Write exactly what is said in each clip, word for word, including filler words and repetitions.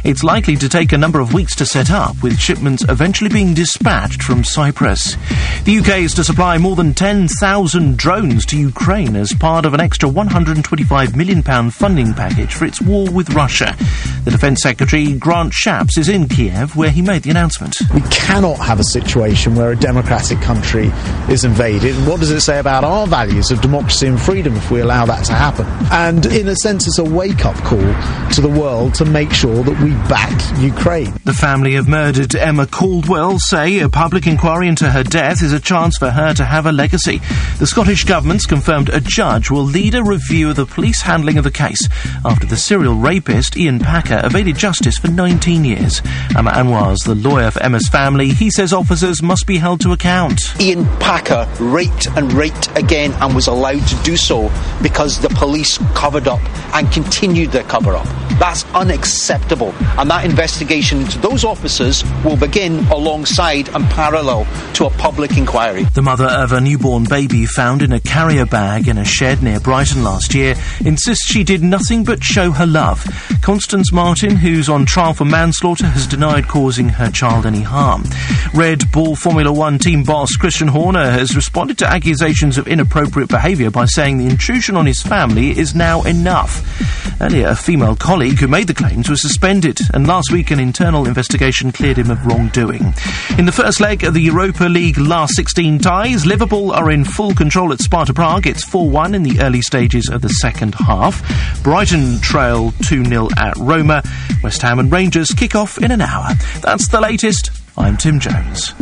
It's likely to take a number of weeks to set up, with shipments eventually being dispatched from Cyprus. The U K is to supply more than ten thousand drones to Ukraine as part of an extra one hundred twenty-five million pounds funding package for its war with Russia. The Defence Secretary, Grant Shapps, is in Kiev, where he made the announcement. We cannot have a situation where a democratic country is invaded. And what does it say about our values of democracy and freedom if we allow that to happen? And in a sense, it's a wake-up call to the world to make sure that we back Ukraine. The family of murdered Emma Caldwell say a public inquiry into her death is a chance for her to have a legacy. The Scottish Government's confirmed a judge will lead a review of the police handling of the case after the serial rapist Ian Packer evaded justice for nineteen years. Amma Anwar's the lawyer for Emma's family. He says officers must be held to account. Ian Packer raped and raped again and was allowed to do so because the police covered up and continued their cover-up. That's unacceptable, and that investigation into those officers will begin alongside and parallel to a public inquiry. The mother of a newborn baby found in a carrier bag in a shed near Brighton last year insists she did nothing but show her love. Constance Martin, who's on trial for manslaughter, has denied causing her child any harm. Red Bull Formula One team boss Christian Horner has responded to accusations of inappropriate behaviour by saying the intrusion on his family is now enough. Earlier, a female colleague who made the claims was suspended, and last week an internal investigation cleared him of wrongdoing. In the first leg of the Europa League last sixteen ties, Liverpool are in full control at Sparta Prague. It's four one in the early stages of the second half. Brighton trail two nil at Roma. West Ham and Rangers kick off in an hour. That's the latest. I'm Tim Jones.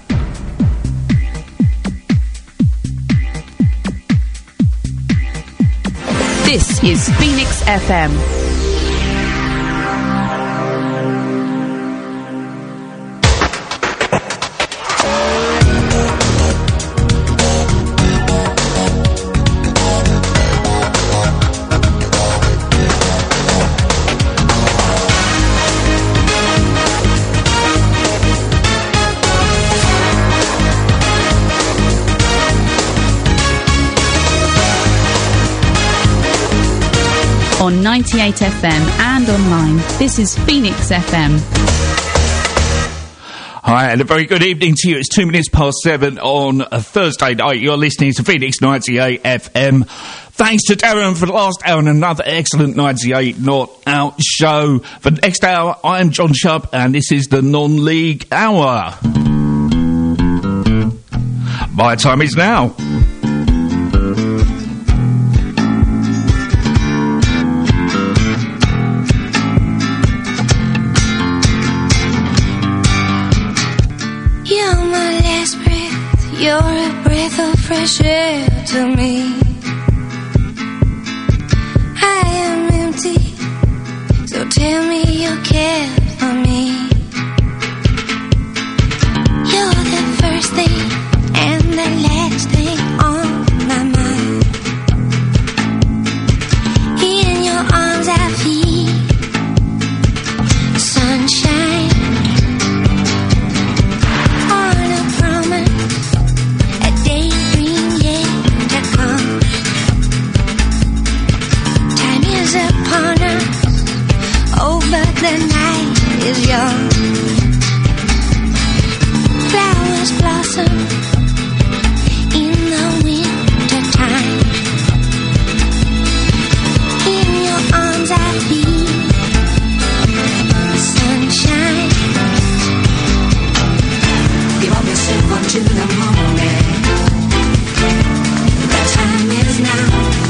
This is Phoenix F M. On ninety-eight F M and online, this is Phoenix F M. Hi, and a very good evening to you. It's two minutes past seven on a Thursday night. You're listening to Phoenix ninety-eight F M. Thanks to Darren for the last hour and another excellent ninety-eight Not Out show. For the next hour, I am John Shubb, and this is the non-league hour. My time is now. You're a breath of fresh air to me. I am empty, so tell me you care for me. You're the first thing and the last thing on my mind. In your arms I feel sunshine. The night is young. Flowers blossom in the winter time. In your arms I feel sunshine. Give up yourself until the morning. The time is now.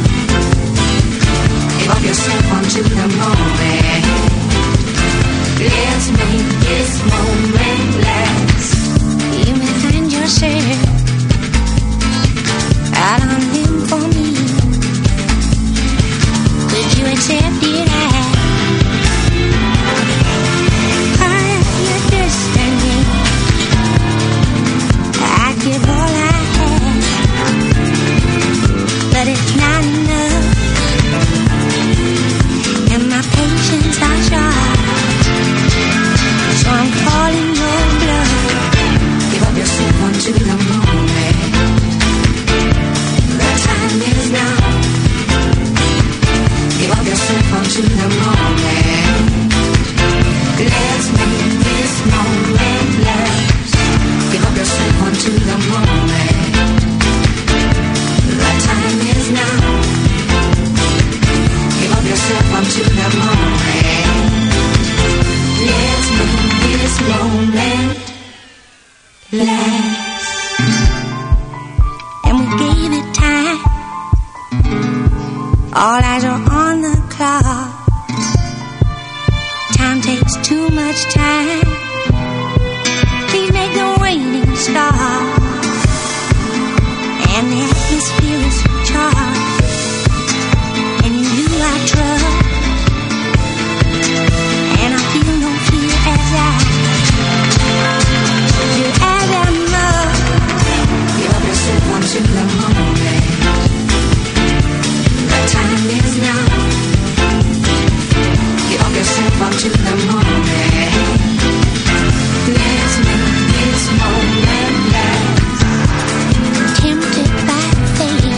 Give up yourself until the morning. Let's make this moment last. You may find yourself time takes too much time. Please make the raining stop. And the atmosphere is charged. And in you I trust. And I feel no fear as I do as I must. Give up yourself onto the moment. The time is now. Give up yourself onto the moment. Let's make this moment last. Tempted by fate,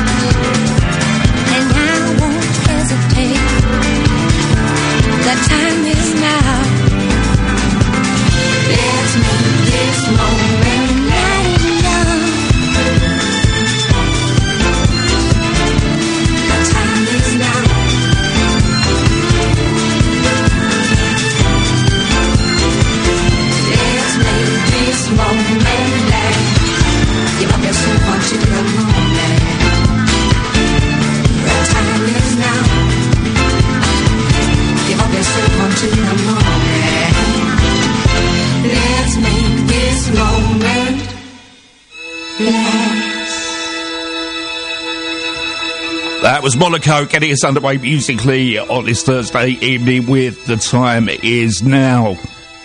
and I won't hesitate. The time is now. Let's make this moment not enough. The time is now. Let's make this moment last. Give up yourself onto the moment. The time is now. Give up yourself onto the moment. Let's make this moment last. That was Monaco getting us underway musically on this Thursday evening with The Time Is Now.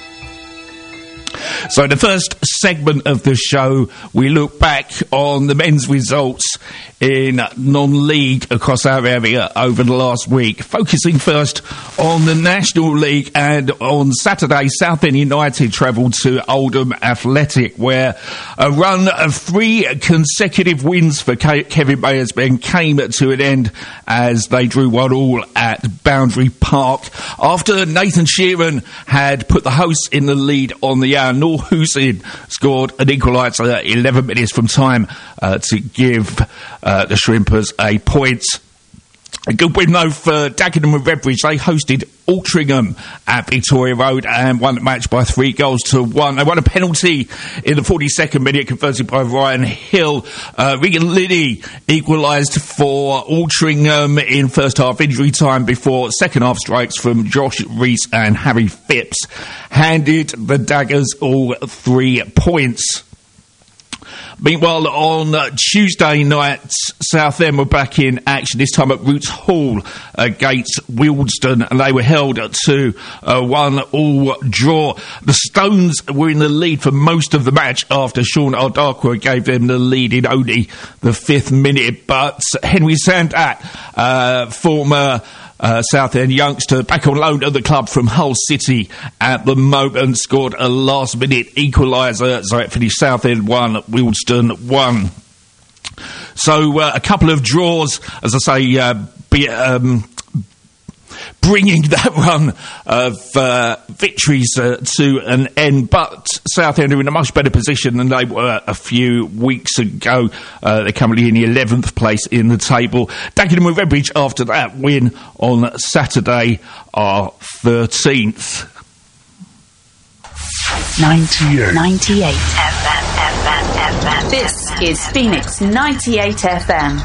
So in the first segment of the show, we look back on the men's results in non-league across our area over the last week, focusing first on the National League. And on Saturday, Southend United travelled to Oldham Athletic, where a run of three consecutive wins for Ke- Kevin Mayer's men came to an end as they drew one all at Boundary Park. After Nathan Sheeran had put the hosts in the lead on the hour, Noor Hussein scored an equaliser eleven minutes from time uh, to give uh, the Shrimpers a point. A good win, though, for Dagenham and Redbridge. They hosted Altrincham at Victoria Road and won the match by three goals to one. They won a penalty in the forty-second minute, converted by Ryan Hill. Uh, Regan Liddy equalised for Altrincham in first half injury time before second half strikes from Josh Rees and Harry Phipps handed the Daggers all three points. Meanwhile, on uh, Tuesday night, Southend were back in action, this time at Roots Hall against Wealdstone, and they were held to a one-all draw. The Stones were in the lead for most of the match after Sean Ardakwa gave them the lead in only the fifth minute, but Henry Sandat, uh, former Uh, Southend youngster, back on loan at the club from Hull City at the moment, scored a last-minute equaliser, so it finished Southend one, Wealdstone one. So uh, a couple of draws, as I say, uh, be, um, bringing that run of uh, victories uh, to an end, but Southend are in a much better position than they were a few weeks ago. Uh, they're currently in the eleventh place in the table. Dagenham and Redbridge, after that win on Saturday, are thirteenth. ninety-eight. ninety-eight F M, F M, F M. This is Phoenix ninety-eight F M.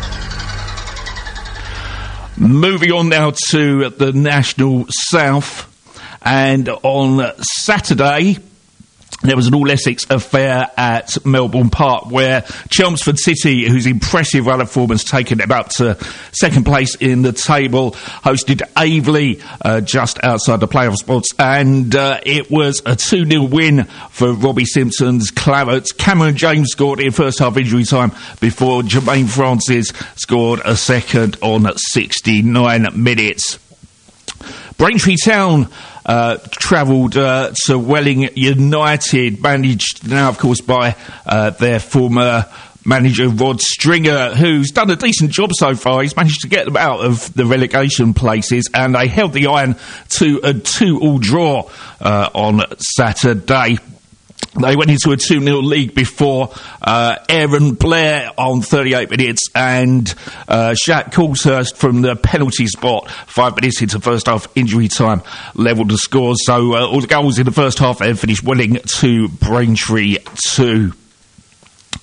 Moving on now to the National South, and on Saturday there was an all-Essex affair at Melbourne Park where Chelmsford City, whose impressive run of form has taken them up to second place in the table, hosted Aveley uh, just outside the playoff spots, and uh, it was a two nil win for Robbie Simpson's Clarets. Cameron James scored in first half injury time before Jermaine Francis scored a second on sixty-nine minutes. Braintree Town uh, travelled uh, to Welling United, managed now, of course, by uh, their former manager Rod Stringer, who's done a decent job so far. He's managed to get them out of the relegation places, and they held the iron to a two all draw uh, on Saturday. They went into a two nil lead before uh, Aaron Blair on thirty-eight minutes and uh, Shaq Coulshurst from the penalty spot five minutes into first half injury time levelled the scores. So uh, all the goals in the first half finished Welling two, Braintree two.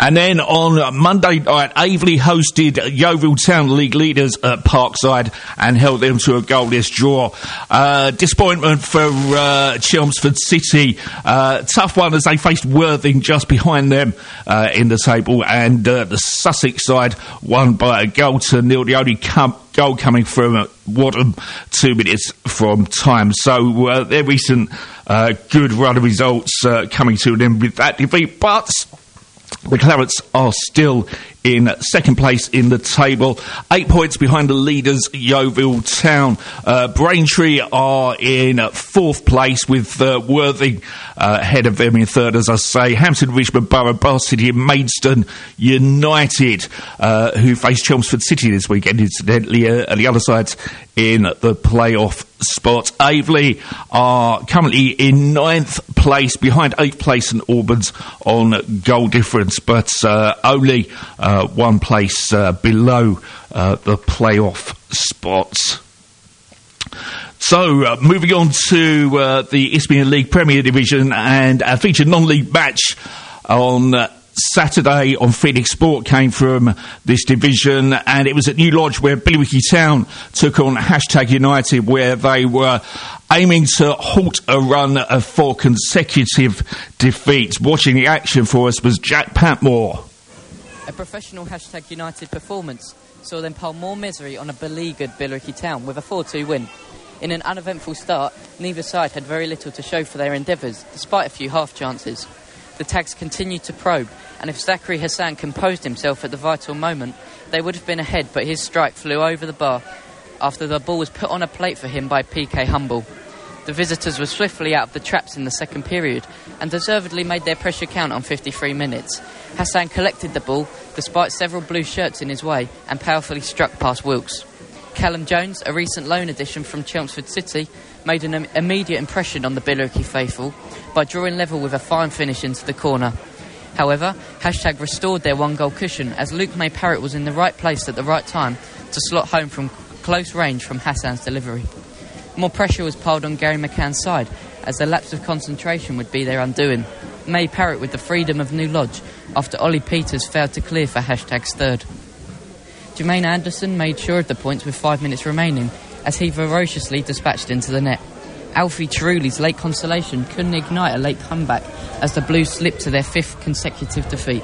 And then on Monday night, Aveley hosted Yeovil Town League leaders at Parkside and held them to a goalless draw. Uh, disappointment for uh, Chelmsford City. Uh, tough one as they faced Worthing just behind them uh, in the table, and uh, the Sussex side won by a goal to nil. The only com- goal coming from uh, Wadham two minutes from time. So uh, their recent uh, good run of results uh, coming to an end with that defeat, but the Clarets are still in second place in the table, eight points behind the leaders, Yeovil Town. Uh, Braintree are in fourth place with uh, Worthing uh, ahead of them in third, as I say. Hampton, Richmond, Borough, Bath City and Maidstone United, uh, who face Chelmsford City this weekend, incidentally, uh, at the other sides in the playoff spot. Aveley are currently in ninth place, behind eighth place and Albans on goal difference, but uh, only uh, one place uh, below uh, the playoff spots. So, uh, moving on to uh, the Isthmian League Premier Division, and a featured non-league match on uh, Saturday on Phoenix Sport came from this division, and it was at New Lodge where Billericay Town took on Hashtag United, where they were aiming to halt a run of four consecutive defeats. Watching the action for us was Jack Patmore. A professional Hashtag United performance saw them pile more misery on a beleaguered Billericay Town with a four two win. In an uneventful start, neither side had very little to show for their endeavours, despite a few half chances. The tags continued to probe, and if Zachary Hassan composed himself at the vital moment, they would have been ahead, but his strike flew over the bar after the ball was put on a plate for him by P K Humble. The visitors were swiftly out of the traps in the second period and deservedly made their pressure count on fifty-three minutes. Hassan collected the ball despite several blue shirts in his way and powerfully struck past Wilkes. Callum Jones, a recent loan addition from Chelmsford City, made an im- immediate impression on the Billericay faithful by drawing level with a fine finish into the corner. However, Hashtag restored their one-goal cushion as Luke May Parrott was in the right place at the right time to slot home from close range from Hassan's delivery. More pressure was piled on Gary McCann's side as the lapse of concentration would be their undoing. May Parrott with the freedom of New Lodge after Ollie Peters failed to clear for Hashtag's third. Jermaine Anderson made sure of the points with five minutes remaining as he ferociously dispatched into the net. Alfie Chiruli's late consolation couldn't ignite a late comeback as the Blues slipped to their fifth consecutive defeat.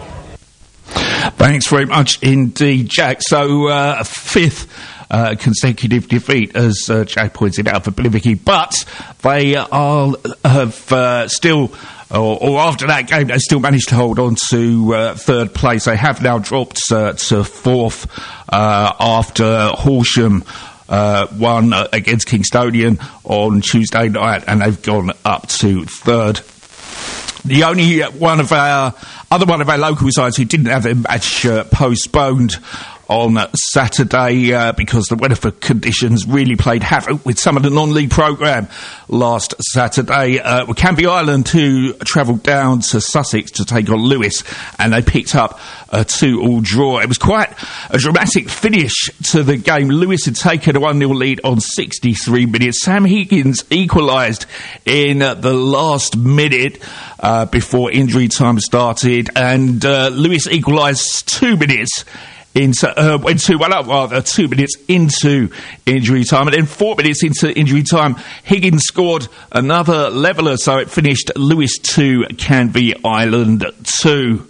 Thanks very much indeed, Jack. So, uh, a fifth uh, consecutive defeat, as uh, Jack pointed out, for Billericay, but they are have uh, still... Or, or after that game, they still managed to hold on to uh, third place. They have now dropped uh, to fourth uh, after Horsham uh, won uh, against Kingstonian on Tuesday night, and they've gone up to third. The only one of our other one of our local sides who didn't have their match uh, postponed on Saturday uh, because the weather conditions really played havoc with some of the non-league programme last Saturday. Uh, were Canby Island, who travelled down to Sussex to take on Lewis, and they picked up a two-all draw. It was quite a dramatic finish to the game. Lewis had taken a one nil lead on sixty-three minutes. Sam Higgins equalised in uh, the last minute uh, before injury time started, and uh, Lewis equalised two minutes into uh, went two one up rather two minutes into injury time, and then four minutes into injury time Higgins scored another leveller, so it finished Lewis two, Canby Island two.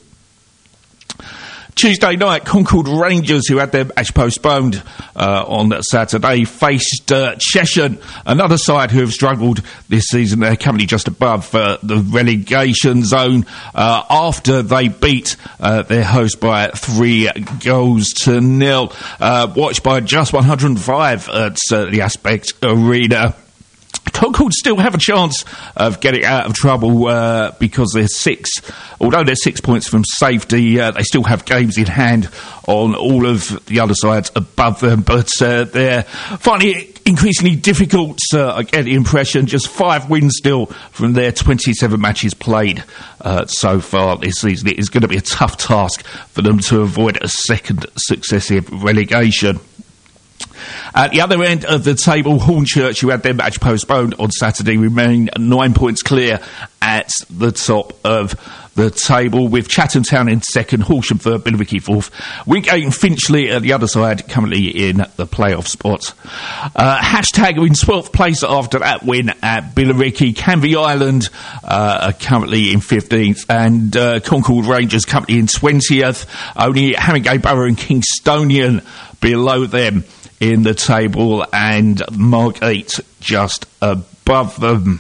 Tuesday night, Concord Rangers, who had their match postponed uh, on Saturday, faced uh, Cheshire, another side who have struggled this season. They're currently just above uh, the relegation zone uh, after they beat uh, their host by three goals to nil. Uh, watched by just one hundred five at uh, the Aspect Arena. Concord still have a chance of getting out of trouble uh, because they're six, although they're six points from safety, uh, they still have games in hand on all of the other sides above them, but uh, they're finding it increasingly difficult. uh, I get the impression, just five wins still from their twenty-seven matches played uh, so far this season. It is going to be a tough task for them to avoid a second successive relegation. At the other end of the table, Hornchurch, who had their match postponed on Saturday, remain nine points clear at the top of the table, with Chatham Town in second, Horsham third, Billericay fourth, Wingate and Finchley at the other side, currently in the playoff spot. Uh, hashtag are in twelfth place after that win at Billericay. Canvey Island uh, are currently in fifteenth, and uh, Concord Rangers currently in twentieth. Only Haringey Borough and Kingstonian below them in the table, and Margate just above them.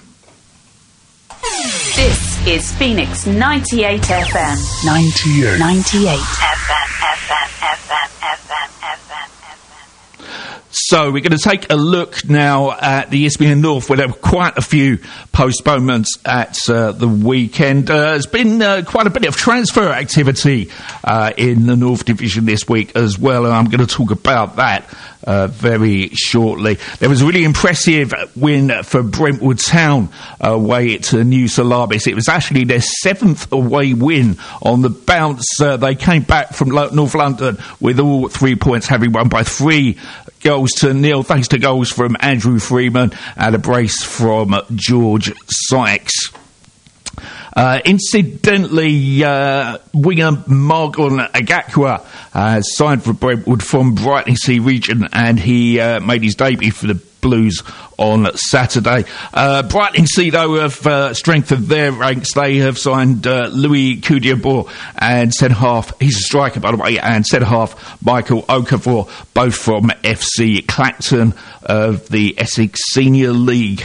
This is Phoenix ninety-eight F M. ninety-eight. ninety-eight F M, F M, F M, F M, F M, F M. So we're going to take a look now at the Isthmian North, where there were quite a few postponements at uh, the weekend. Uh, there's been uh, quite a bit of transfer activity uh, in the North Division this week as well, and I'm going to talk about that Uh, very shortly. There was a really impressive win for Brentwood Town away to New Salabis. It was actually their seventh away win on the bounce. Uh, they came back from Lo- North London with all three points, having won by three goals to nil, thanks to goals from Andrew Freeman and a brace from George Sykes. Uh, incidentally, uh, winger Margon Agakwa uh, signed for Brentwood from Brightlingsea region, and he uh, made his debut for the Blues on Saturday. Uh, Brightlingsea, though, have uh, strengthened their ranks. They have signed uh, Louis Kudiabor and centre-half, he's a striker, by the way, and centre-half Michael Okafor, both from F C Clacton of the Essex Senior League.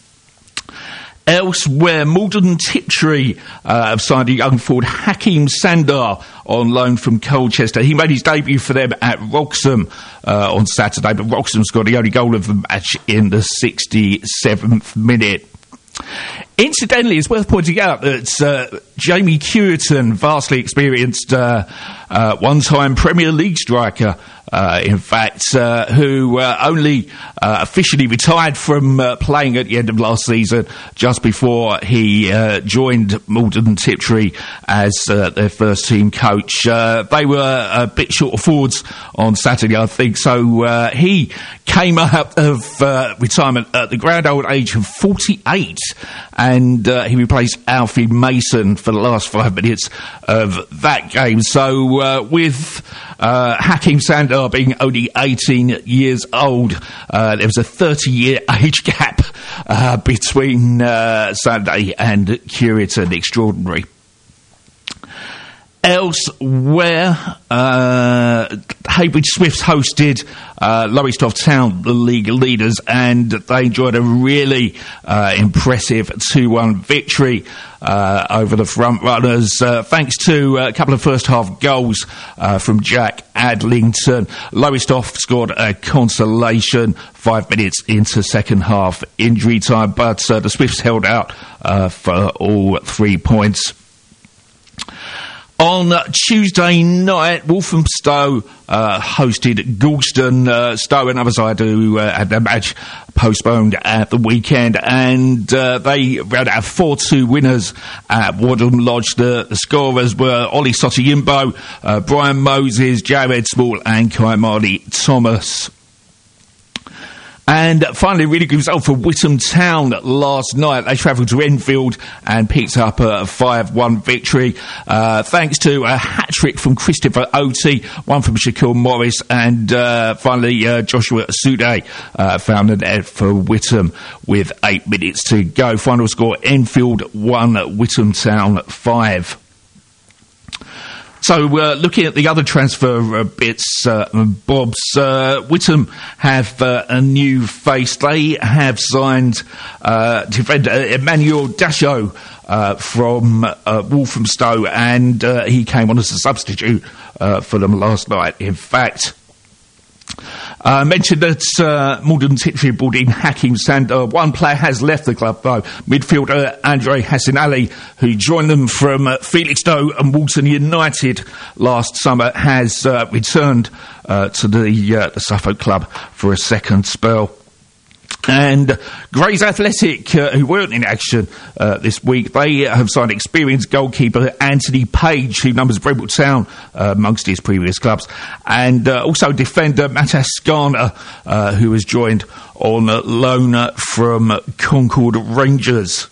Elsewhere, Malden Tiptree uh, have signed a young forward, Hakeem Sandar, on loan from Colchester. He made his debut for them at Wroxham uh, on Saturday, but Wroxham scored the only goal of the match in the sixty-seventh minute. Incidentally, it's worth pointing out that uh, Jamie Cureton, vastly experienced uh, uh, one-time Premier League striker, uh, in fact, uh, who uh, only uh, officially retired from uh, playing at the end of last season, just before he uh, joined Malden Tiptree as uh, their first team coach. Uh, they were a bit short of forwards on Saturday, I think, so uh, he came out of uh, retirement at the grand old age of forty-eight, and uh, he replaced Alfie Mason for the last five minutes of that game. So uh, with uh, Hakeem Sandar being only eighteen years old, uh, there was a thirty-year age gap uh, between uh, Sunday and Cureton. Extraordinary. Elsewhere, uh, Heybridge Swifts hosted uh, Lowestoft Town, the league leaders, and they enjoyed a really uh, impressive two one victory uh, over the front runners, uh, thanks to a couple of first-half goals uh, from Jack Adlington. Lowestoft scored a consolation five minutes into second-half injury time, but uh, the Swifts held out uh, for all three points. On Tuesday night, Walthamstow uh, hosted Galston. Uh, Stowe, another side who uh, had their match postponed at the weekend, and uh, they ran out four two winners at Wadham Lodge. The, the scorers were Ollie Sotoyimbo, uh, Brian Moses, Jared Small and Kaimani Thomas. And finally, a really good result for Whittam Town last night. They travelled to Enfield and picked up a five one victory, uh, thanks to a hat-trick from Christopher Oti, one from Shaquille Morris, and uh, finally uh, Joshua Sude uh, found an net for Whittam with eight minutes to go. Final score, Enfield one, Whittam Town five. So, uh, looking at the other transfer uh, bits, uh, Bobs, uh, Whittam have uh, a new face. They have signed uh, defender Emmanuel Dasho uh, from uh, Walthamstow, and uh, he came on as a substitute uh, for them last night. In fact, I uh, mentioned that uh, Malden Tiptree brought in Hakeem Sandar. One player has left the club, though. Midfielder Andre Hassan Ali, who joined them from uh, Felixstowe and Walton United last summer, has uh, returned uh, to the, uh, the Suffolk club for a second spell. And Grays Athletic, uh, who weren't in action uh, this week, they have signed experienced goalkeeper Anthony Page, who numbers Brentwood Town uh, amongst his previous clubs, and uh, also defender Matas Skarna, uh, who was joined on uh, loan from Concord Rangers.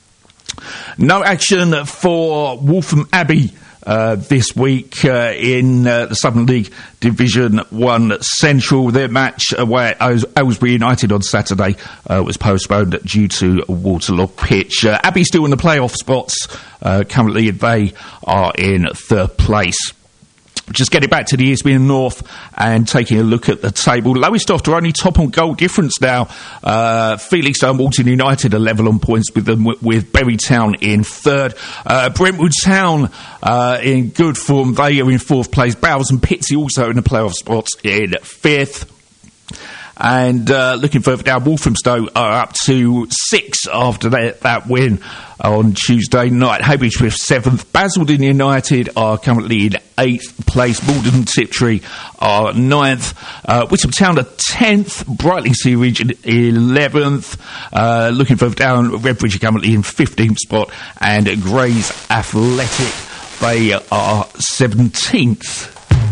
No action for Waltham Abbey Uh, this week uh, in uh, the Southern League Division one Central. Their match away at Ails- Aylesbury United on Saturday uh, was postponed due to a waterlogged pitch. Uh, Abbey still in the playoff spots. Uh, currently they are in third place. Just getting back to the Isthmian North and taking a look at the table. Lowestoft are only top on goal difference now. Uh, Felixstowe and Walton United are level on points with them, with Bury Town in third. Uh, Brentwood Town uh, in good form. They are in fourth place. Bowers and Pitsea also in the playoff spots in fifth. And uh, looking further down, Walthamstow are up to six after that, that win on Tuesday night. Haybridge seventh. Basildon United are currently in eighth place. Malden Tiptree are ninth. Uh, Witham Town are tenth. Brightlingsea Region eleventh. Uh, looking further down, Redbridge are currently in fifteenth spot. And Grays Athletic, they are seventeenth.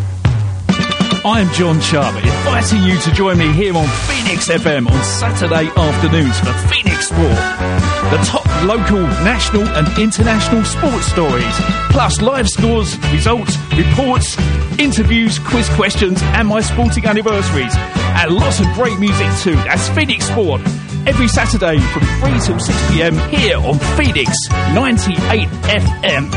I'm John Chubb, inviting you to join me here on Phoenix F M on Saturday afternoons for Phoenix Sport. The top local, national and international sports stories, plus live scores, results, reports, interviews, quiz questions and my sporting anniversaries. And lots of great music too. That's Phoenix Sport. Every Saturday from three till six p m here on Phoenix ninety-eight F M.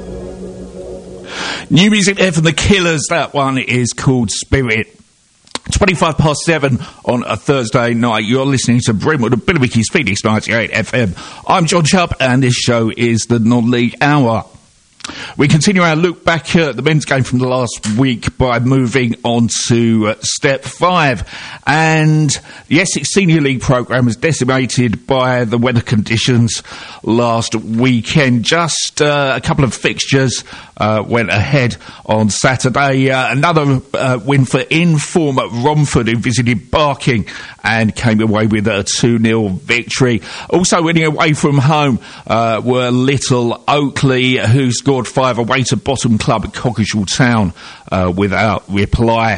New music there from The Killers. That one is called Spirit. twenty-five past seven on a Thursday night. You're listening to Brentwood and Billericay's Phoenix ninety-eight F M. I'm John Chubb, and this show is the Non-League Hour. We continue our look back at the men's game from the last week by moving on to uh, step five. And the Essex Senior League programme was decimated by the weather conditions last weekend. Just uh, a couple of fixtures uh, went ahead on Saturday. Uh, another uh, win for in-form at Romford, who visited Barking and came away with a two nil victory. Also winning away from home uh, were Little Oakley, who scored five away to bottom club at Coggeshall Town uh, without reply.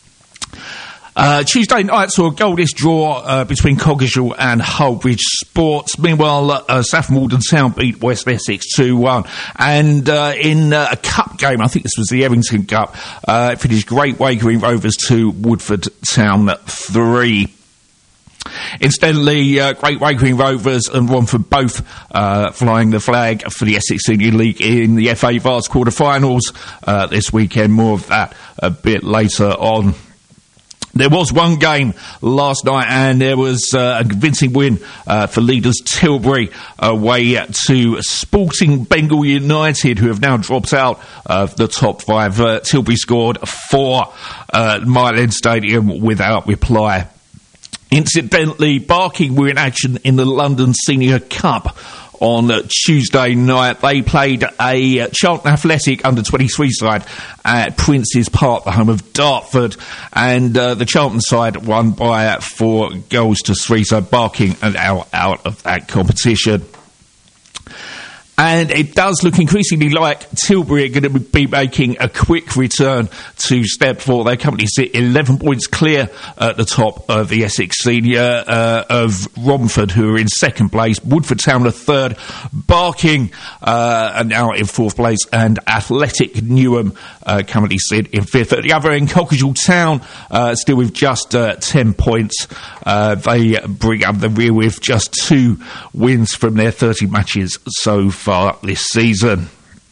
Uh, Tuesday night saw a goalless draw uh, between Coggeshall and Hullbridge Sports. Meanwhile, uh, Saffron Walden Town beat West Essex two one. And uh, in uh, a cup game, I think this was the Evington Cup, uh, it finished Great Wakering Rovers two, Woodford Town three. Incidentally, uh, Great Wakering Rovers and Romford both uh, flying the flag for the Essex Senior League in the F A Vase quarter-finals uh, this weekend. More of that a bit later on. There was one game last night, and there was uh, a convincing win uh, for leaders Tilbury away to Sporting Bengal United, who have now dropped out of the top five. Uh, Tilbury scored four uh, at Mile End Stadium without reply. Incidentally, Barking were in action in the London Senior Cup on uh, Tuesday night. They played a uh, Charlton Athletic under twenty-three side at Prince's Park, the home of Dartford, and uh, the Charlton side won by uh, four goals to three, so Barking are now out of that competition. And it does look increasingly like Tilbury are going to be making a quick return to step four. They currently sit eleven points clear at the top of the Essex Senior, uh, of Romford, who are in second place. Woodford Town are third. Barking uh, are now in fourth place. And Athletic Newham uh, currently sit in fifth. At the other end, Coggeshall Town uh, still with just uh, ten points. Uh, they bring up the rear with just two wins from their thirty matches so far. far this season.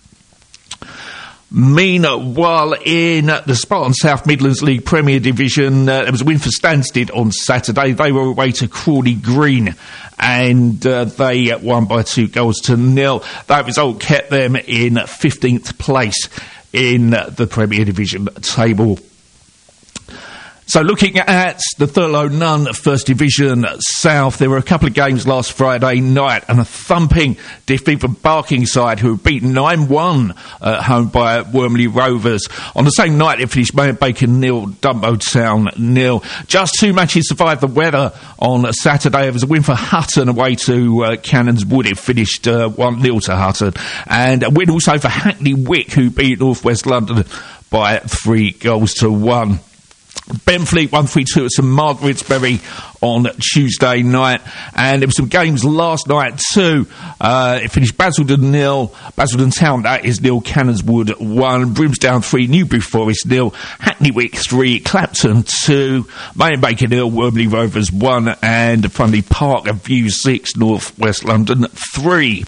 Meanwhile, in the Spartan South Midlands League Premier Division, uh, there was a win for Stansted on Saturday. They were away to Crawley Green, and uh, they won by two goals to nil. That result kept them in fifteenth place in the Premier Division table. So looking at the Thurlow Nunn First Division South, there were a couple of games last Friday night and a thumping defeat from Barking side, who were beaten nine one at home by Wormley Rovers. On the same night, it finished Bacon nil, Dumbo Town nil. Just two matches survived the weather on Saturday. It was a win for Hutton away to uh, Cannons Wood. It finished uh, one nil to Hutton. And a win also for Hackney Wick, who beat North West London by three goals to one. Benfleet one three two at St Margaret's-Bury on Tuesday night, and there were some games last night too. Uh, it finished Basildon nil, Basildon Town that is nil, Cannonswood one, Brimsdown three, Newbury Forest nil, Hackney Wick three, Clapton two, May and Baker nil, Wormley Rovers one, and Fundy Park and View six, North West London three.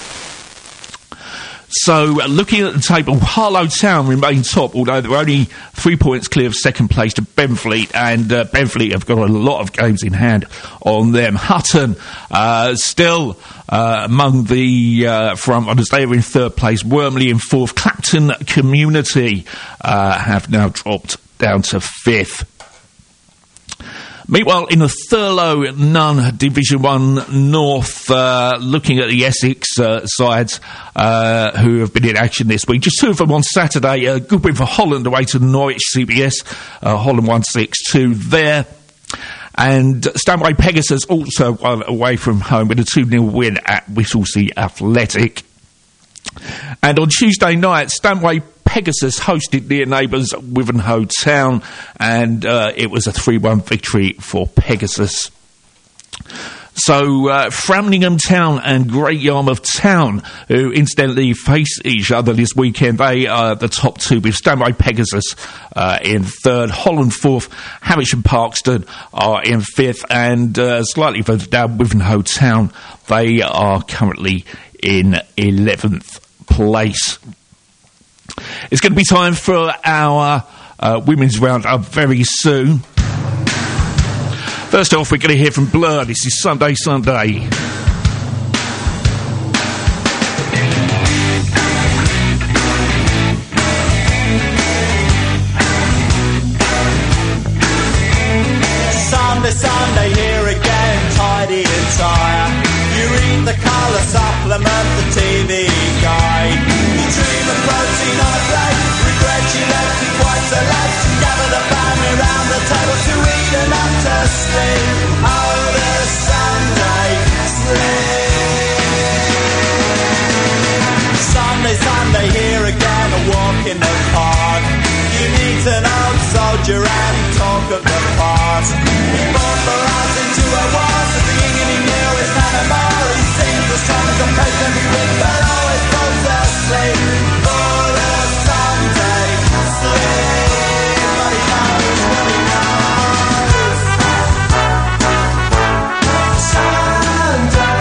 So, uh, looking at the table, Harlow Town remain top, although they're only three points clear of second place to Benfleet, and uh, Benfleet have got a lot of games in hand on them. Hutton uh, still uh, among the uh, front runners. They are in third place. Wormley in fourth. Clapton Community uh, have now dropped down to fifth. Meanwhile, in the Thurlow Nunn Division one North, uh, looking at the Essex uh, sides uh, who have been in action this week, just two of them on Saturday. A good win for Holland away to Norwich C B S. Uh, Holland won six two there. And Stanway Pegasus also won away from home with a two nil win at Whittlesea Athletic. And on Tuesday night, Stanway Pegasus hosted near neighbours Wivenhoe Town, and uh, it was a three one victory for Pegasus. So, uh, Framlingham Town and Great Yarmouth Town, who incidentally face each other this weekend, they are the top two, with Stanway Pegasus uh, in third, Holland fourth, Havisham Parkston are in fifth, and uh, slightly further down, Wivenhoe Town, they are currently in eleventh place. It's going to be time for our uh, women's roundup very soon. First off, we're going to hear from Blur. This is Sunday, Sunday. Sunday, Sunday, here again, tidy attire. You read the colour supplement, the T V guide. You dream of protein on a plate, regret you left it quite so late. Gather the family round the table to eat and not to sleep. Oh, the Sunday sleep. Sunday, Sunday, here again, a walk in the park. You meet an old soldier and talk of the past. He fought for us into a war, so the Union knew his animal. He seems as strong as a patient quick, but always falls asleep. For the Sunday sleep. But he knows, but he knows. Sunday.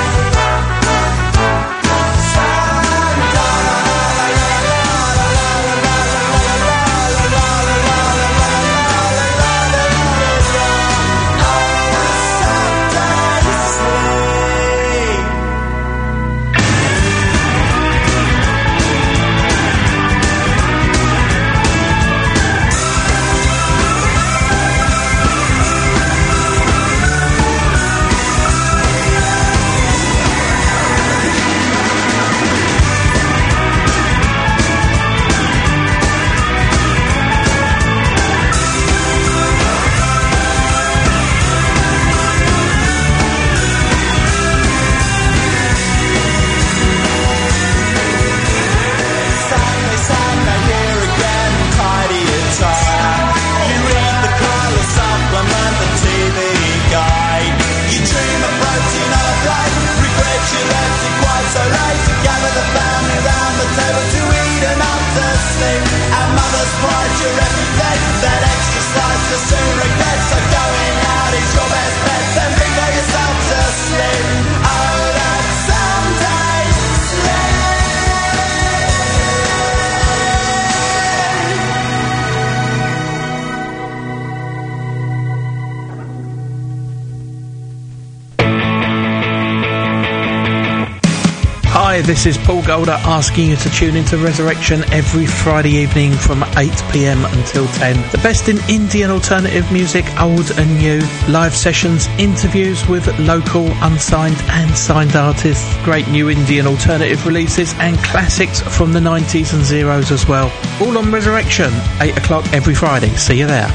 This is Paul Golder asking you to tune into Resurrection every Friday evening from eight p m until ten. The best in indie and alternative music, old and new, live sessions, interviews with local, unsigned and signed artists, great new indie and alternative releases and classics from the nineties and zeros as well. All on Resurrection, eight o'clock every Friday. See you there.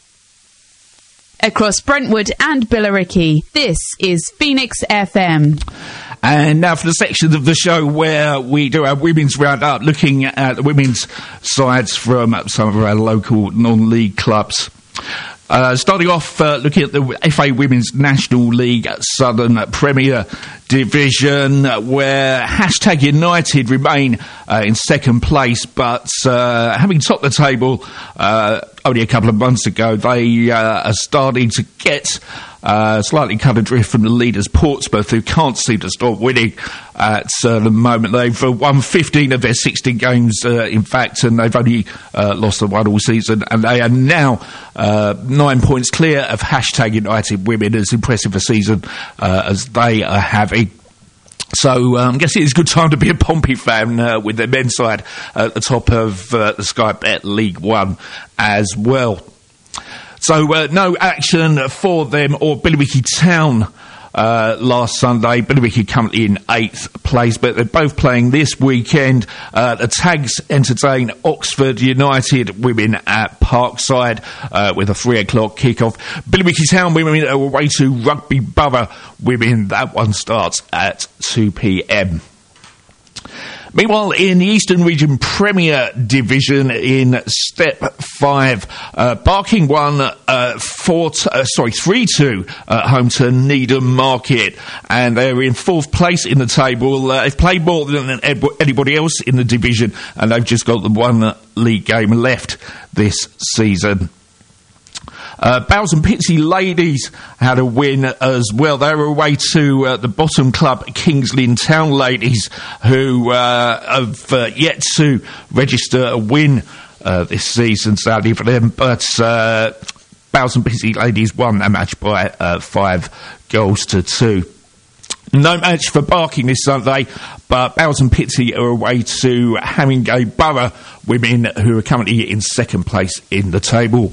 Across Brentwood and Billericay, this is Phoenix F M. And now for the section of the show where we do our women's roundup, looking at the women's sides from some of our local non-league clubs. Uh, starting off, uh, looking at the F A Women's National League Southern Premier Division, where Hashtag United remain uh, in second place, but uh, having topped the table uh, only a couple of months ago, they uh, are starting to get uh, slightly cut adrift from the leaders, Portsmouth, who can't seem to stop winning at uh, the moment. They've uh, won fifteen of their sixteen games, uh, in fact, and they've only uh, lost the one all season, and they are now uh, nine points clear of Hashtag United Women, as impressive a season uh, as they are having. So um, I guess it's a good time to be a Pompey fan uh, with their men's side at the top of uh, the Sky Bet League One as well. So uh, no action for them or Billericay Town uh, last Sunday. Billericay currently in eighth place, but they're both playing this weekend. Uh, the Tags entertain Oxford United women at Parkside uh, with a three o'clock kickoff. Billericay Town women are away to Rugby Borough women. That one starts at two p m. Meanwhile, in the Eastern Region Premier Division in Step five, uh, Barking won uh, four t- uh, sorry, three two at home to Needham Market, and they're in fourth place in the table. Uh, they've played more than anybody else in the division, and they've just got the one league game left this season. Uh, Bowes and Pitsea ladies had a win as well. They were away to uh, the bottom club, King's Lynn Town ladies, who uh, have uh, yet to register a win uh, this season, sadly for them. But uh, Bowes and Pitsea ladies won that match by uh, five goals to two. No match for Barking this Sunday, but Bowes and Pitsea are away to Haringey Borough women, who are currently in second place in the table.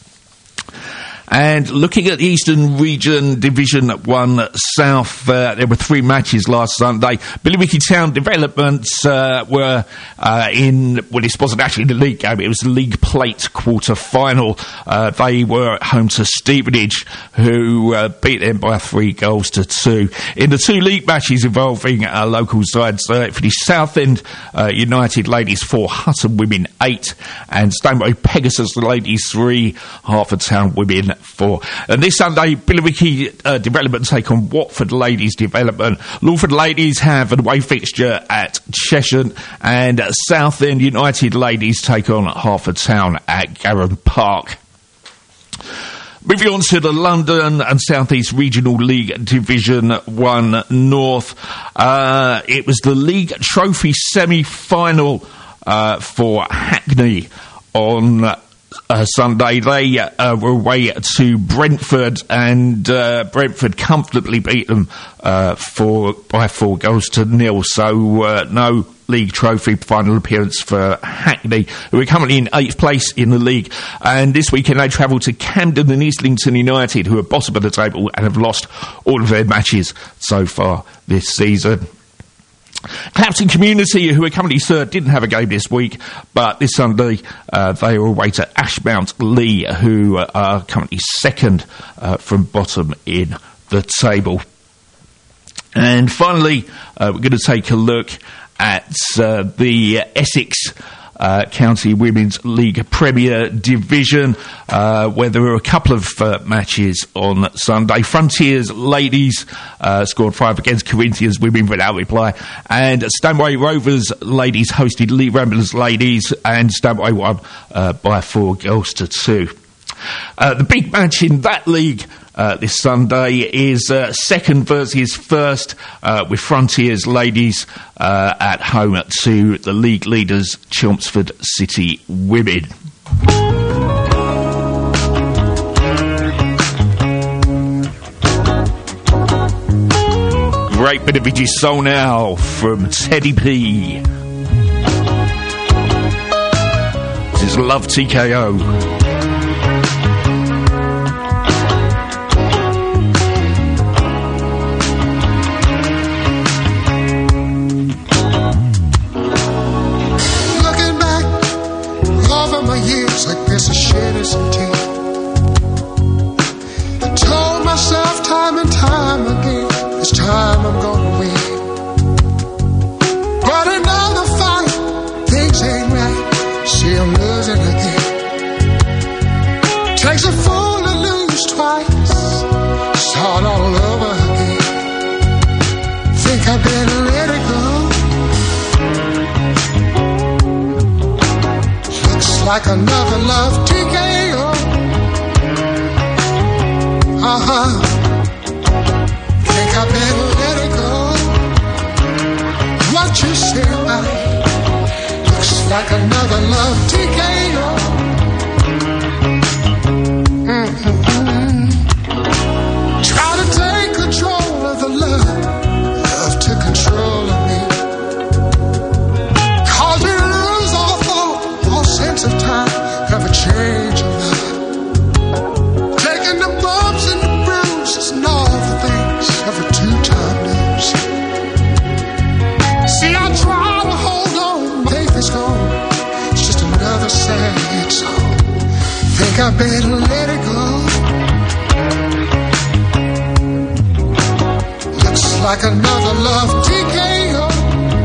And looking at the Eastern Region Division one South, uh, there were three matches last Sunday. Billericay Town Developments uh, were uh, in, well, this wasn't actually the league game, it was the League Plate quarter-final. Uh, they were at home to Stevenage, who uh, beat them by three goals to two. In the two league matches involving uh, local sides, uh, for the Southend uh, United ladies four, Hutton women eight, and Stanway Pegasus ladies three, Hertford Town women four. And this Sunday, Billericay uh, Development take on Watford Ladies Development. Lawford Ladies have an away fixture at Cheshire, and uh, Southend United Ladies take on Hertford Town at Garran Park. Moving on to the London and South East Regional League Division one North. Uh, it was the League Trophy semi-final uh, for Hackney on Uh, Sunday. They uh, were away to Brentford, and uh, Brentford comfortably beat them uh, for by four goals to nil. So uh, no league trophy final appearance for Hackney, who are currently in eighth place in the league. And this weekend they travel to Camden and Islington United, who are bottom of the table and have lost all of their matches so far this season. Clapton Community, who are currently third, didn't have a game this week, but this Sunday uh, they are away to Ashmount Lee, who uh, are currently second uh, from bottom in the table. And finally, uh, we're going to take a look at uh, the Essex Uh, County Women's League Premier Division, uh, where there were a couple of uh, matches on Sunday. Frontiers Ladies uh, scored five against Corinthians Women without reply, and Stanway Rovers Ladies hosted Lee Ramblers Ladies, and Stanway won uh, by four goals to two. Uh, the big match in that league uh, this Sunday is uh, second versus first, uh, with Frontiers Ladies uh, at home to the league leaders Chelmsford City Women. Great bit of Viggy Soul now from Teddy P. This is Love T K O. Like this, I shed some tears. I told myself time and time again, this time I'm gonna win. But another fight, things ain't right. See, I'm losing again. Takes a fool to lose twice. Start all over again. Think I better let it go. Like another love T K O. Uh-huh. Think I better let it go. What you say about it looks like another love T K O. Mm-hmm. Try to take control of the love, love to control of me. Cause we lose all thought, all sense of time, have a change of love. Taking the bumps and the bruises and all the things of a two-time lose. See, I try to hold on, faith is gone. It's just another sad song. Think I better let it go. Looks like another love T K O.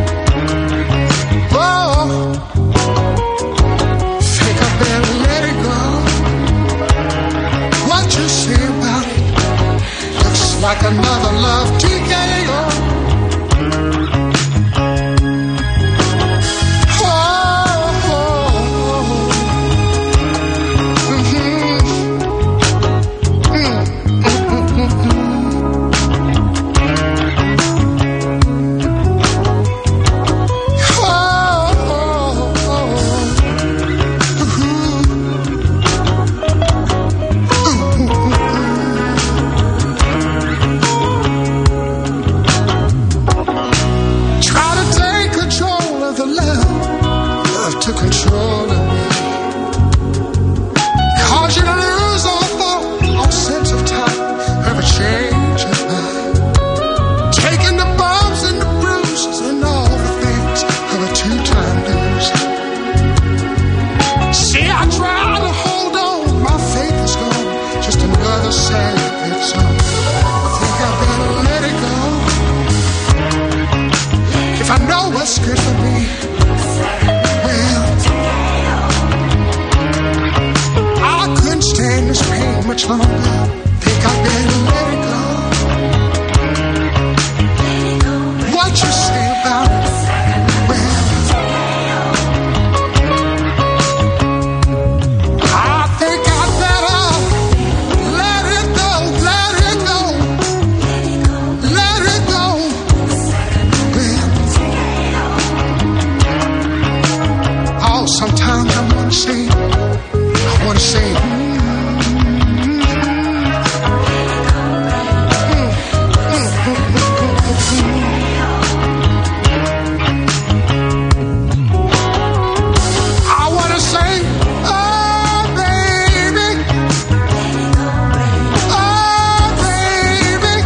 Oh, think I better let it go. What you say about it looks like another love T K O. took control of me. Cause you to lose all thought, all sense of time, ever change your mind. Taking the bumps and the bruises and all the things of a two-time loser. See, I try to hold on, my faith is gone, just another sad song. I think I better let it go. If I know what's good for me, well, I couldn't stand this pain much longer. Think I better let it go. What you say about it? Well, I think I better let it go, let it go, let it go. Well, oh, sometimes I wanna say, I wanna say, I wanna say, oh baby, oh baby.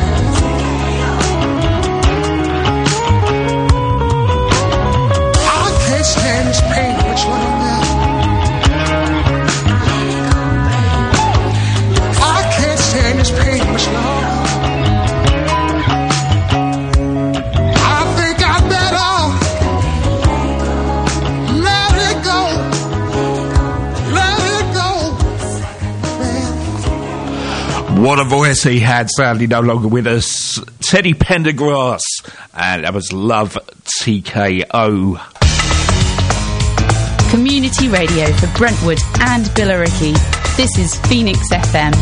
I can't stand this pain much longer. I can't stand this pain much longer. I think I better let it go, let it go. What a voice he had, sadly no longer with us. Teddy Pendergrass, and that was Love T K O. Community radio for Brentwood and Billericay. This is Phoenix F M.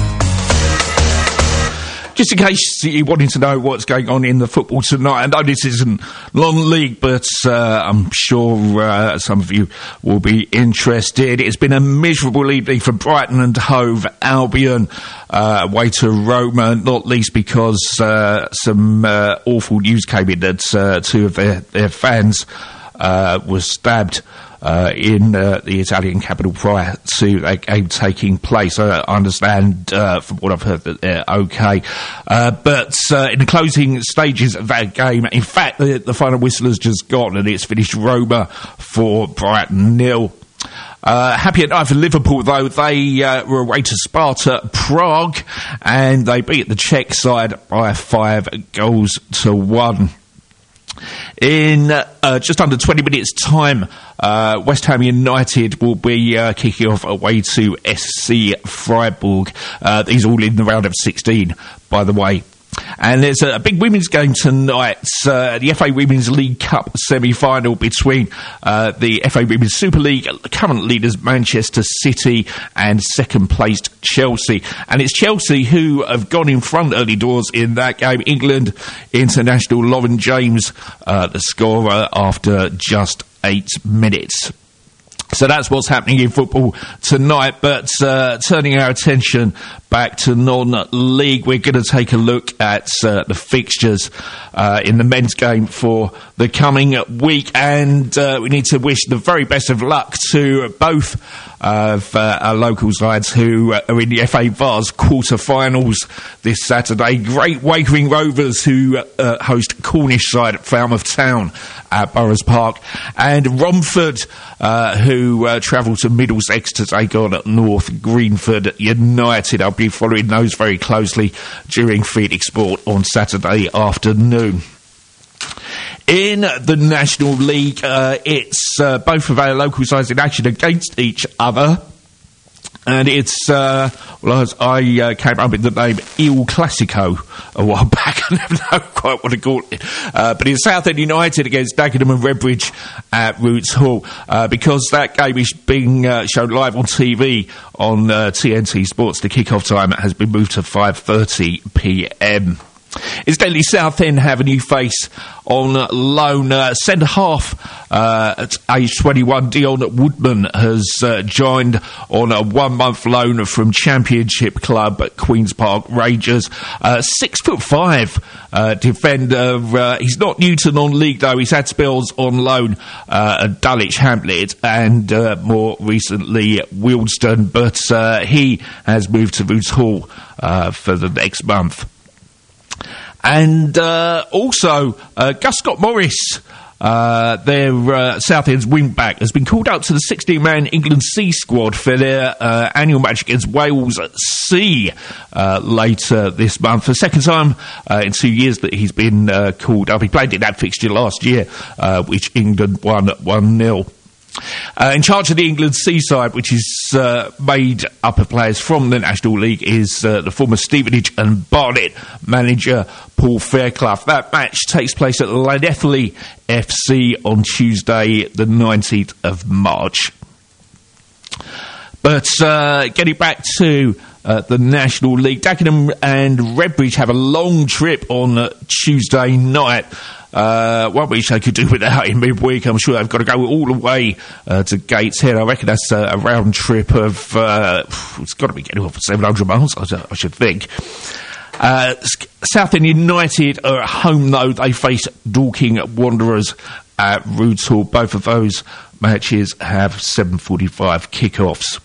Just in case you wanted to know what's going on in the football tonight, I know this isn't non-league, but uh, I'm sure uh, some of you will be interested. It's been a miserable evening for Brighton and Hove Albion, uh, away to Roma, not least because uh, some uh, awful news came in that uh, two of their, their fans uh, were stabbed Uh, in uh, the Italian capital prior to that game taking place. I understand uh, from what I've heard that they're okay. Uh, but uh, in the closing stages of that game, in fact, the, the final whistle has just gone and it's finished Roma for Brighton nil. Uh, happy at night for Liverpool, though. They uh, were away to Sparta Prague and they beat the Czech side by five goals to one. In uh, just under twenty minutes' time, uh, West Ham United will be uh, kicking off away to S C Freiburg. Uh, these are all in the round of sixteen, by the way. And there's a, a big women's game tonight, uh, the F A Women's League Cup semi-final between uh, the F A Women's Super League current leaders Manchester City and second-placed Chelsea. And it's Chelsea who have gone in front early doors in that game. England international Lauren James, uh, the scorer after just eight minutes. So that's what's happening in football tonight, but uh, turning our attention back to non-league, we're going to take a look at uh, the fixtures uh, in the men's game for the coming week, and uh, we need to wish the very best of luck to both of uh, our local sides who uh, are in the F A Vase quarter-finals this Saturday. Great Wakering Rovers, who uh, host Cornish side at Falmouth Town at Burrows Park, and Romford, uh, who uh, travel to Middlesex to take on North Greenford United. I'll be following those very closely during Phoenix Sport on Saturday afternoon. In the National League, uh, it's uh, both of our local sides in action against each other. And it's, uh, well, I uh, came up with the name Il Classico a while back. I never know quite what to call it. Uh, but it's Southend United against Dagenham and Redbridge at Roots Hall, uh, because that game is being uh, shown live on T V on uh, T N T Sports. The kick-off time has been moved to five thirty p m. Incidentally, Southend have a new face on loan. Uh, centre half uh, at age twenty-one, Dion Woodman has uh, joined on a one-month loan from Championship club at Queen's Park Rangers. Uh, six foot five uh, defender. Uh, he's not new to non-league though. He's had spells on loan uh, at Dulwich Hamlet and uh, more recently Wealdstone, but uh, he has moved to Roots Hall uh, for the next month. And uh, also, uh, Gus Scott-Morris, uh, their uh, Southend's wing-back, has been called out to the sixteen-man England C squad for their uh, annual match against Wales C uh, later this month. For the second time uh, in two years that he's been uh, called up. He played in that fixture last year, uh, which England won one nil. Uh, in charge of the England C-side, which is uh, made up of players from the National League, is uh, the former Stevenage and Barnet manager Paul Fairclough. That match takes place at Llanelli F C on Tuesday the nineteenth of March. But uh, getting back to uh, the National League, Dagenham and Redbridge have a long trip on uh, Tuesday night. Uh, one which they could do without in midweek. I'm sure they've got to go all the way uh, to Gateshead. I reckon that's uh, a round trip of, uh, it's got to be getting off for seven hundred miles, I, I should think. Uh, Southend United are at home though. They face Dorking Wanderers at Roots Hall. Both of those matches have seven forty-five kickoffs.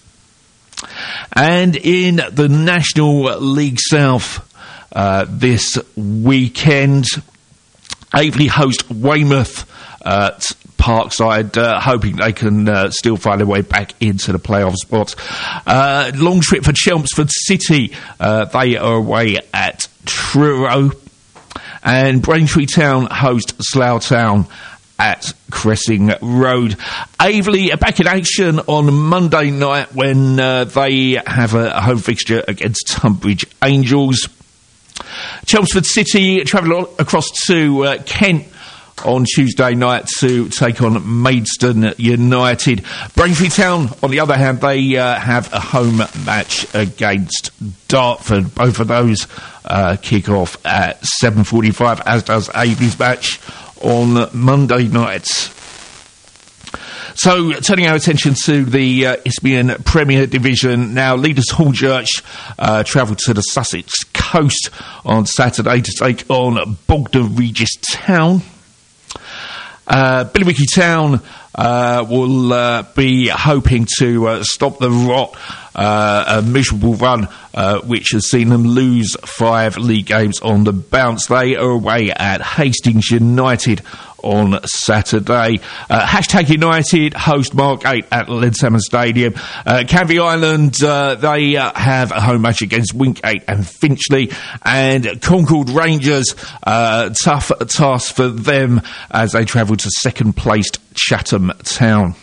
And in the National League South uh, this weekend, Aveley host Weymouth at Parkside, uh, hoping they can uh, still find their way back into the playoff spots. Uh, long trip for Chelmsford City. Uh, they are away at Truro. And Braintree Town host Slough Town at Cressing Road. Aveley are back in action on Monday night when uh, they have a, a home fixture against Tunbridge Angels. Chelmsford City travel across to uh, Kent on Tuesday night to take on Maidstone United. Braintree Town, on the other hand, they uh, have a home match against Dartford. Both of those uh, kick off at seven forty-five, as does Aveley's match on Monday nights. So, turning our attention to the uh, Isthmian Premier Division now, leaders Hornchurch uh, travel to the Sussex coast on Saturday to take on Bognor Regis Town. Uh, Billericay Town uh, will uh, be hoping to uh, stop the rot, uh, a miserable run uh, which has seen them lose five league games on the bounce. They are away at Hastings United on Saturday. Uh, hashtag United host Margate at Ledsamon Stadium. Uh, Canvey Island, uh, they uh, have a home match against Winkgate and Finchley. And Concord Rangers, uh, tough task for them as they travel to second-placed Chatham Town.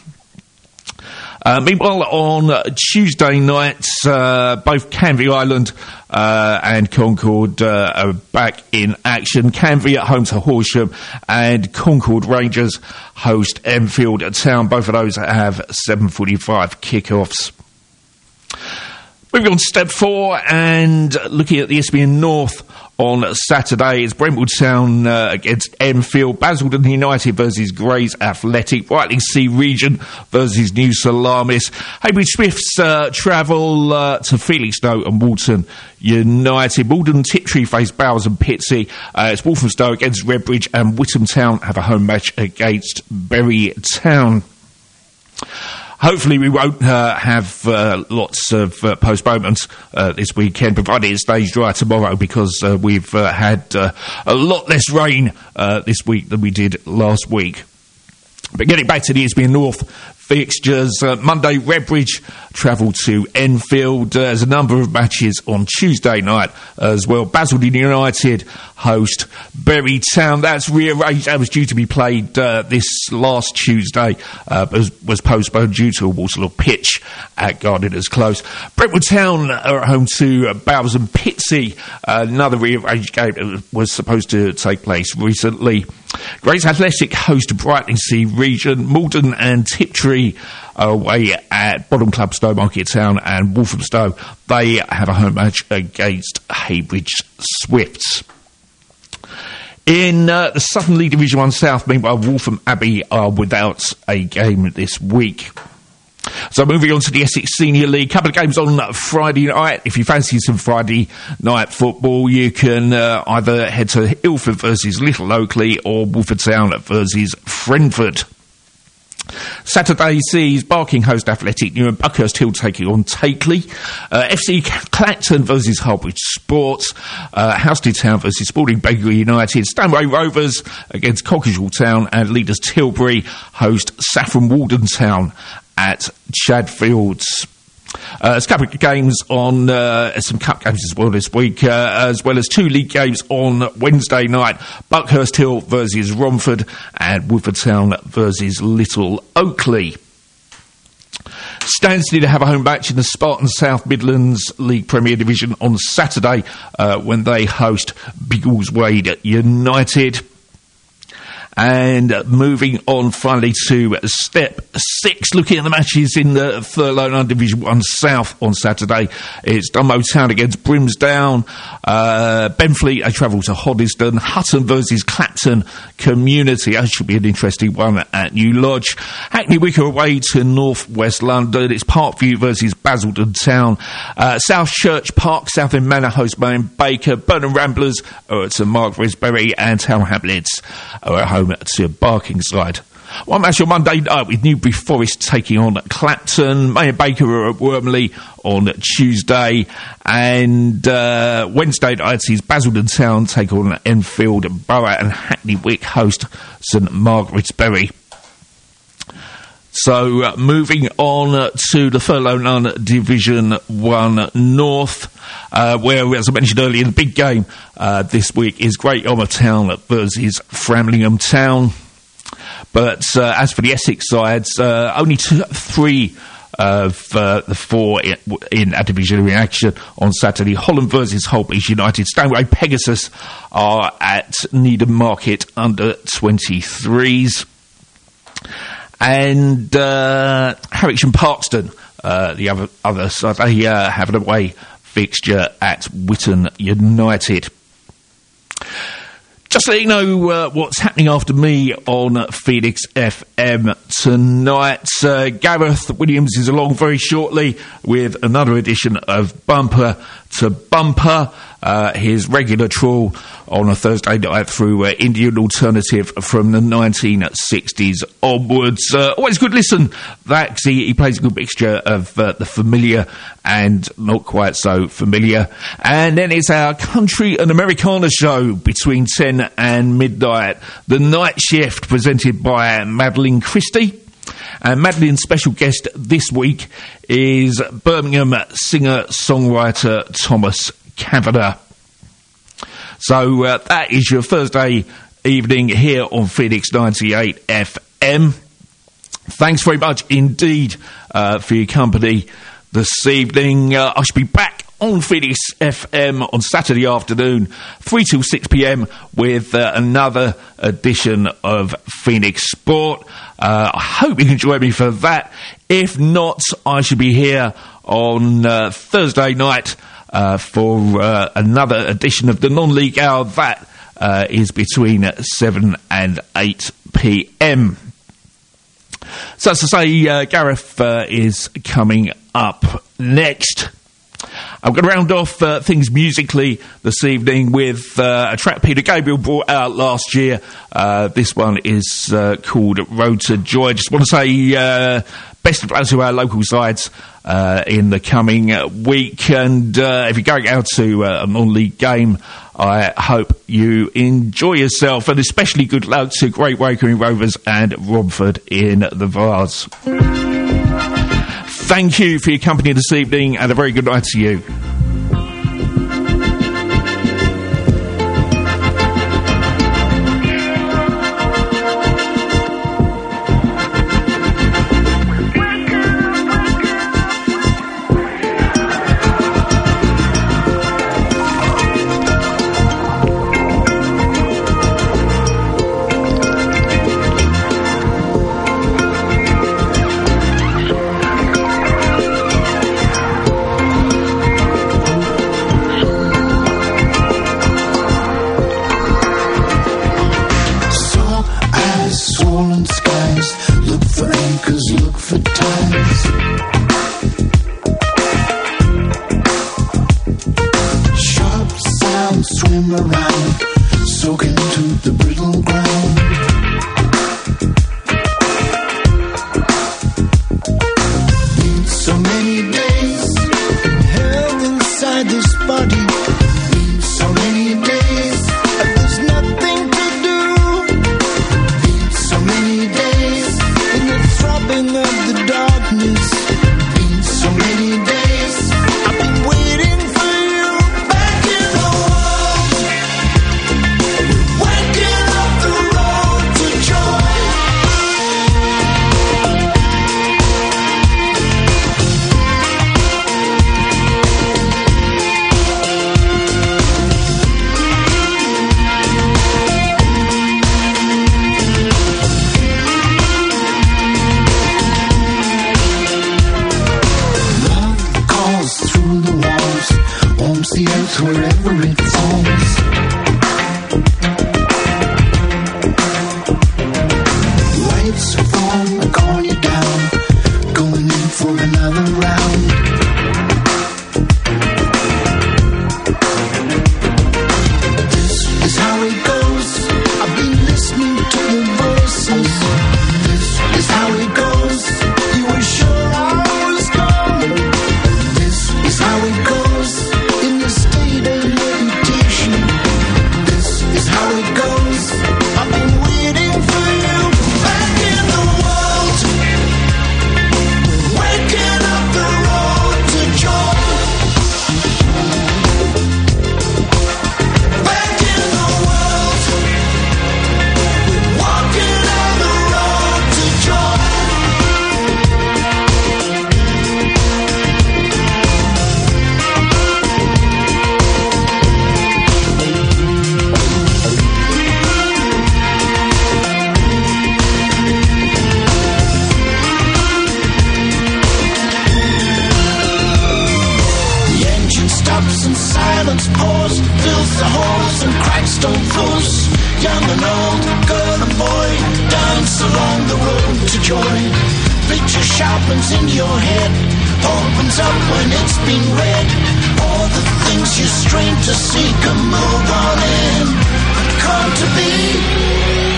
Uh, meanwhile, on Tuesday night, uh, both Canvey Island uh, and Concord uh, are back in action. Canvey at home to Horsham and Concord Rangers host Enfield Town. Both of those have seven forty-five kickoffs. Moving on to step four and looking at the Isthmian North on Saturday, it's Brentwood Town uh, against Enfield, Basildon United versus Grays Athletic, Whiteling Sea Region versus New Salamis. Heybridge Smiths uh, travel uh, to Felixstowe and Walton United. Malden Tiptree face Bowers and Pitsea. Uh, it's Walthamstow against Redbridge, and Whittam Town have a home match against Bury Town. Hopefully we won't uh, have uh, lots of uh, postponements uh, this weekend, provided it stays dry tomorrow, because uh, we've uh, had uh, a lot less rain uh, this week than we did last week. But getting back to the Isthmian North fixtures, uh, Monday, Redbridge travel to Enfield. Uh, there's a number of matches on Tuesday night as well. Basildon United host Bury Town. That's rearranged. That was due to be played uh, this last Tuesday, uh, but was, was postponed due to a waterlogged pitch at Gardeners Close. Brentwood Town are at home to uh, Bowers and Pitsea. Uh, another rearranged game that was supposed to take place recently. Grays Athletic host Brightling Sea Region. Malden and Tiptree are away at Bottom Club Stowmarket Town, and Walthamstow, they have a home match against Heybridge Swifts. In uh, the Southern League Division one South, meanwhile, Waltham Abbey are without a game this week. So moving on to the Essex Senior League, couple of games on Friday night. If you fancy some Friday night football, you can uh, either head to Ilford versus Little Oakley or Wolford Town versus Friendford. Saturday sees Barking host Athletic New and Buckhurst Hill taking on Takeley. Uh, F C Clacton versus Harwich Sports. Uh, Houston Town versus Sporting Bakery United. Stanway Rovers against Cockashall Town, and Leaders Tilbury host Saffron Walden Town at Chadfields. Uh, there's a couple of games on, uh, some cup games as well this week, uh, as well as two league games on Wednesday night. Buckhurst Hill versus Romford and Woodford Town versus Little Oakley. Stansted have a home match in the Spartan South Midlands League Premier Division on Saturday uh, when they host Biggleswade United. And uh, moving on finally to step six, looking at the matches in the Thurlow Nine Division one South on Saturday. It's Dunmow Town against Brimsdown, uh, Benfleet, they travel to Hoddesdon, Hutton versus Clapton Community, that should be an interesting one at New Lodge. Hackney Wicker away to North West London, it's Parkview versus Basildon Town, uh, South Church Park, Southend Manor host Main Baker, Burnham Ramblers are at St Mark Risbury, and Town Hamlets are at home to Barkingside. One match on Monday night with Newbury Forest taking on Clapton. Mayor Baker are at Wormley on Tuesday, and uh, Wednesday night sees Basildon Town take on Enfield Borough, and Hackney Wick host St Margaret's Bury. So uh, moving on uh, to the Thurlow None Division one North, uh, where, as I mentioned earlier, the big game uh, this week is Great Yarmouth Town versus Framlingham Town. But uh, as for the Essex sides, uh, only two, three of uh, the four in, in a division in action on Saturday. Holland versus Holtbridge United. Stanway Pegasus are at Needham Market under twenty-threes. And uh, Harwich and Parkston, uh, the other other side, they uh, have an away fixture at Whitton United. Just to let you know uh, what's happening after me on Phoenix F M tonight. Uh, Gareth Williams is along very shortly with another edition of Bumper to Bumper, uh, his regular trawl on a Thursday night through uh, Indian alternative from the nineteen sixties onwards. Uh, always good listen, that, 'cause he, he plays a good mixture of uh, the familiar and not quite so familiar. And then it's our Country and Americana show between ten and midnight. The Night Shift, presented by Madeline Christie. And Madeline's special guest this week is Birmingham singer-songwriter Thomas Kavanagh. So uh, that is your Thursday evening here on Phoenix ninety-eight F M. Thanks very much indeed uh, for your company this evening. Uh, I shall be back on Phoenix F M on Saturday afternoon, three till six p m, with uh, another edition of Phoenix Sport. Uh, I hope you can join me for that. If not, I shall be here on uh, Thursday night uh, for uh, another edition of the non-league hour. That uh, is between seven and eight p m. So, as I say, uh, Gareth uh, is coming up next. I'm going to round off uh, things musically this evening with uh, a track Peter Gabriel brought out last year. Uh, this one is uh, called Road to Joy. I just want to say uh, best of luck to our local sides uh, in the coming uh, week. And uh, if you're going out to uh, a non-league game, I hope you enjoy yourself. And especially good luck to Great Wakering Rovers and Romford in the Vars. Thank you for your company this evening, and a very good night to you. Sharp sounds swim around, soak into the brittle ground. Been so many days held inside this body. Been so many days and there's nothing to do. Been so many days in the throbbing of the darkness. Been so many days I've been waiting for you back in the world. Waking up the road to joy. Love calls through the walls, warms the earth wherever it falls. Lights form, calling you down, going in for another round. This is how it goes. I've been listening to the voices. This is how it goes. You were sure I was gone. This is how it goes in the state of meditation. This is how it goes. I've been waiting for you back in the world. Waking up the road to joy. Back in the world. Walking down the road to joy. The engine stops and silence pours, fills the halls and cracks stone floors. Young and old, girl and boy, dance along the road to joy. Picture sharpens in your head, opens up when it's been read. All the things you strain to seek and move on in, come to be.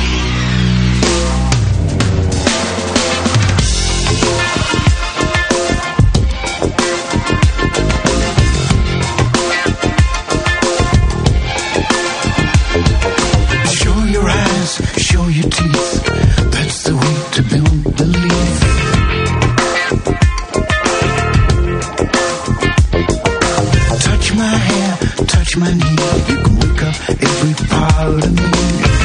Show your eyes, show your teeth. That's the way to build belief. Touch my hair, touch my knee. You can wake up every part of me.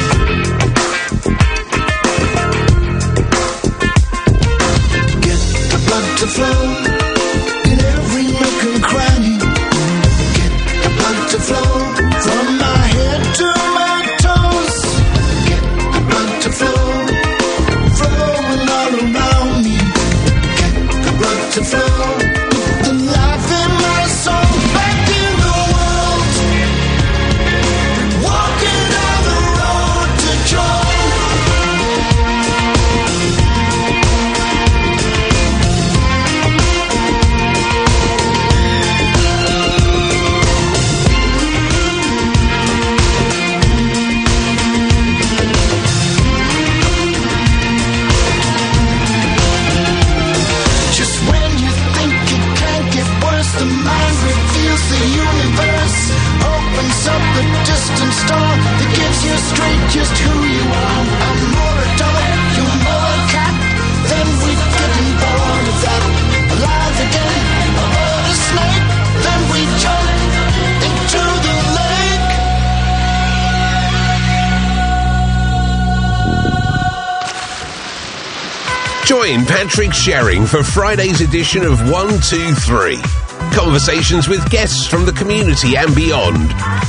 Get the blood to flow in every nook and cranny. Get the blood to flow from my head to my toes. Get the blood to flow, flowing all around me. Get the blood to flow, the life in my soul. Back in the world, walking down the road to joy. Just when you think it can't get worse, the mind reveals the universe. Opens up a distant star that gives you straight just who you are. I'm more a dog, you're more a cat. Then we getting bored of that. Alive again, a bird, a snake. Then we jump into the lake. Join Patrick Sherring for Friday's edition of one two three. Conversations with guests from the community and beyond.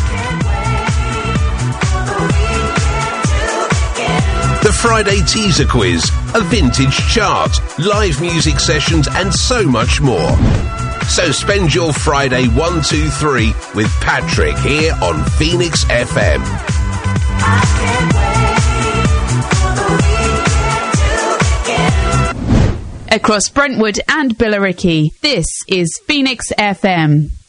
The Friday teaser quiz, a vintage chart, live music sessions and so much more. So spend your Friday one two three with Patrick here on Phoenix F M. across Brentwood and Billericay. This is Phoenix F M.